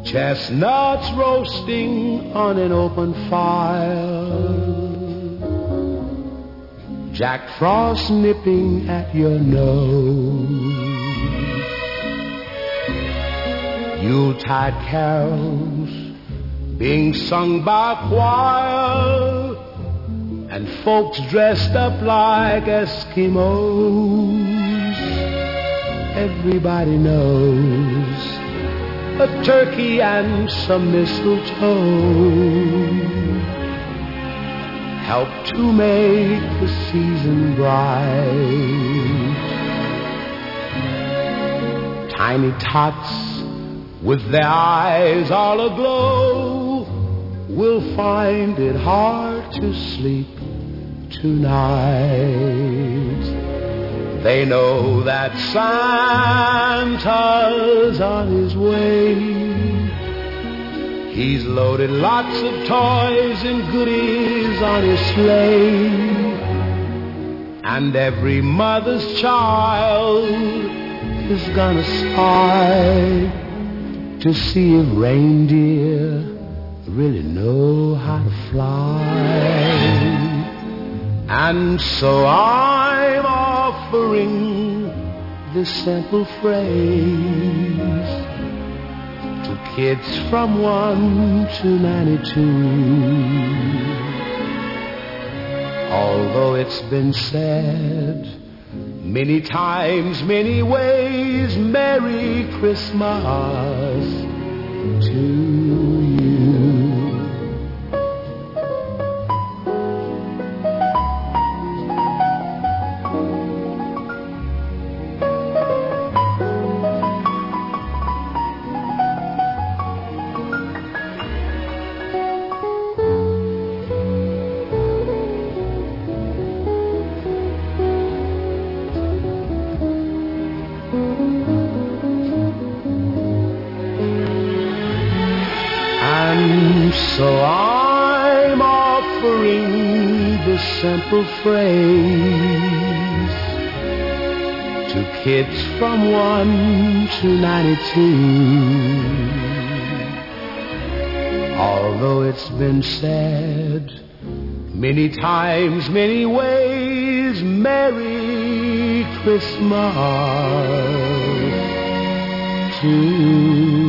Chestnuts roasting on an open fire, Jack Frost nipping at your nose, Yuletide carols being sung by choir, and folks dressed up like Eskimos. Everybody knows a turkey and some mistletoe help to make the season bright. Tiny tots with their eyes all aglow will find it hard to sleep tonight. They know that Santa's on his way. He's loaded lots of toys and goodies on his sleigh, and every mother's child is gonna spy to see if reindeer really know how to fly. And so I'm offering this simple phrase to kids from 1 to 92. Although it's been said many times, many ways, Merry Christmas to you. So I'm offering this simple phrase to kids from 1 to 92. Although it's been said many times, many ways, Merry Christmas to you.